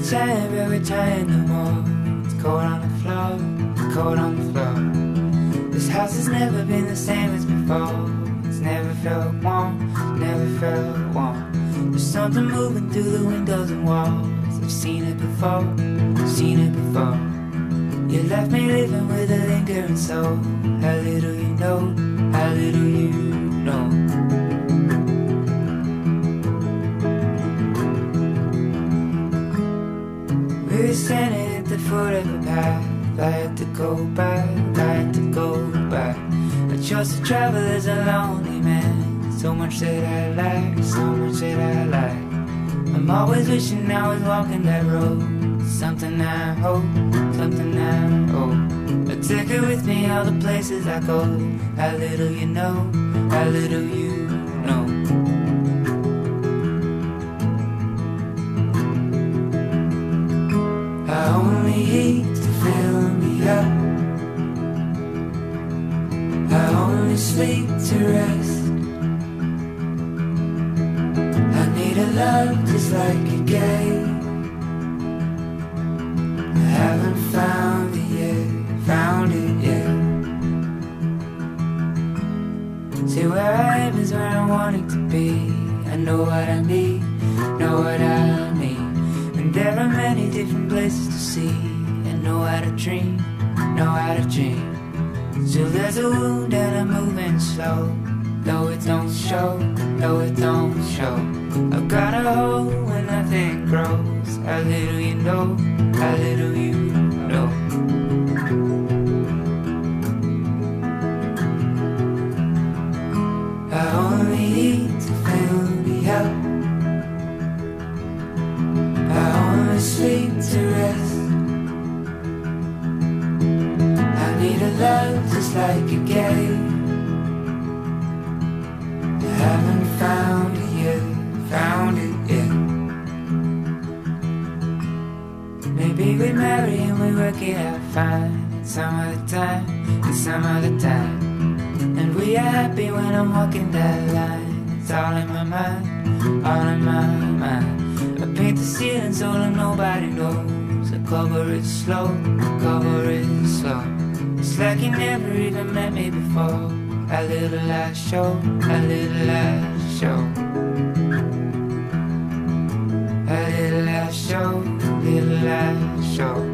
but we're trying no more. It's cold on the floor, it's cold on the floor. This house has never been the same as before. It's never felt warm, never felt warm. There's something moving through the windows and walls. I've seen it before, I've seen it before. You left me living with a lingering soul. How little you know, how little you know. We were standing at the foot of a path. I had to go back, I had to go back. I chose to travel as a lonely man. So much that I like, so much that I like. I'm always wishing I was walking that road. Something I hope, something I hope. I take it with me all the places I go. How little you know, how little you know. I only eat to fill me up. I only sleep to rest. I need a love just like a game. I haven't found it yet, found it yet. See, where I am is where I'm wanting to be. I know what I need, know what I need. And there are many different places to see. And know how to dream, know how to dream. So there's a wound and I'm moving slow. Though it don't show, though it don't show. I've got a hole where nothing grows. How little you know, how little you know. I only eat to fill me up. I only sleep to rest. I need a love just like a game. I haven't found it yet, found it yet. Maybe we marry and we work it out fine. And some other time, and some other time. And we are happy when I'm walking that line. It's all in my mind, all in my mind. I paint the ceiling so that nobody knows. I cover it slow, cover it slow. It's like you never even met me before. How little I show, how little I show. How little I show, little I show.